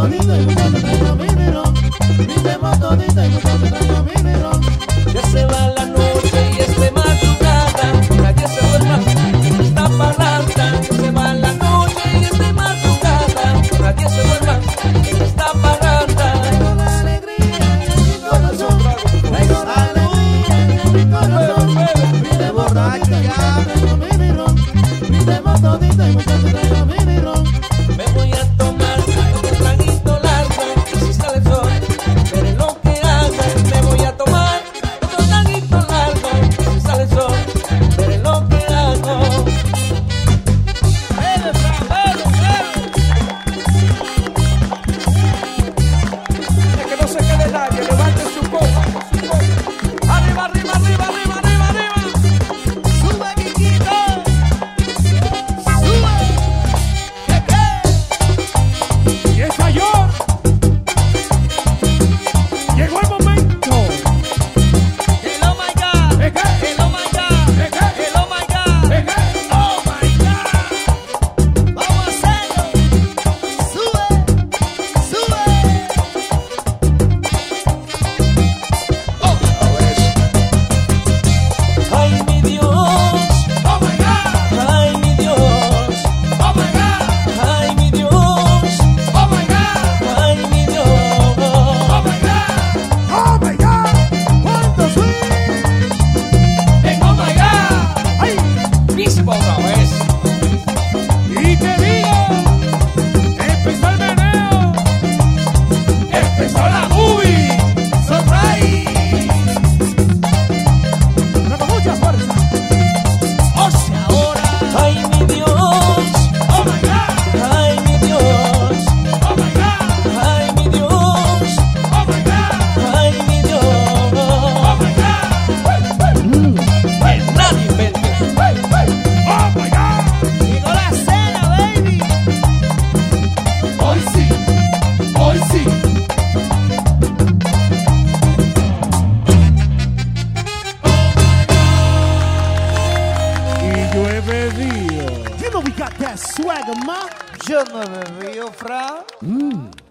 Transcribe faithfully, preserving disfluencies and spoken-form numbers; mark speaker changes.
Speaker 1: todito y muchacho traigo mi ron. Brindemos todito y muchacho traigo mi ron.
Speaker 2: Ya se va la noche y es de madrugada, nadie se duerma en esta parranda. Ya se va la noche y es de madrugada, nadie se duerma en esta parranda.
Speaker 1: Traigo la alegría en mi corazón, traigo la alegría en mi corazón. Brindemos todito y muchacho traigo mi ron. Brindemos todito y muchacho traigo mi ron.
Speaker 2: Me voy a tomar un traguito largo y si sale el sol, veré lo que haga. Me voy a tomar otro traguito largo y si sale el sol, veré lo que hago. ¡Bebe, Fran, bebe, bebe! Es que no se quede nadie, levante su copa, su copa. ¡Arriba, arriba, arriba, arriba, arriba, arriba! ¡Sube, Quiquito! ¡Sube! ¿Qué, qué?
Speaker 3: Y estalló. Llegó el momento.
Speaker 2: El oh my God,
Speaker 3: ¿De qué?
Speaker 2: el oh my God,
Speaker 3: ¿De qué?
Speaker 2: el oh my God.
Speaker 3: ¿De qué?
Speaker 2: Oh my God. Vamos a hacerlo. Sube, sube. Otra vez. Ay, mi Dios.
Speaker 3: Oh my God.
Speaker 2: Ay, mi Dios.
Speaker 3: Oh my God.
Speaker 2: Ay, mi Dios.
Speaker 3: Oh my God.
Speaker 2: Ay, mi Dios.
Speaker 3: Oh my God. Oh my God.
Speaker 1: ¡Cuánto swing!
Speaker 3: En oh my God.
Speaker 2: Ay, mismo otra vez.
Speaker 3: Y te digo, empezó el meneo, empezó la movie, surprise.
Speaker 1: Pero con mucha fuerza.
Speaker 3: O sea, ahora,
Speaker 2: Ay, mi Dios.
Speaker 3: oh my God,
Speaker 2: Ay, mi Dios.
Speaker 3: oh my God,
Speaker 2: Ay, mi Dios.
Speaker 3: oh my God,
Speaker 2: Ay, mi Dios.
Speaker 3: oh my God,
Speaker 2: Que nadie invente.
Speaker 3: oh my God.
Speaker 2: Llegó la cena, baby.
Speaker 3: Hoy sí, hoy sí. Y yo he bebido.
Speaker 1: You know we got that swagger, ma.
Speaker 2: Yo no me veo, Fran.
Speaker 1: Mmm.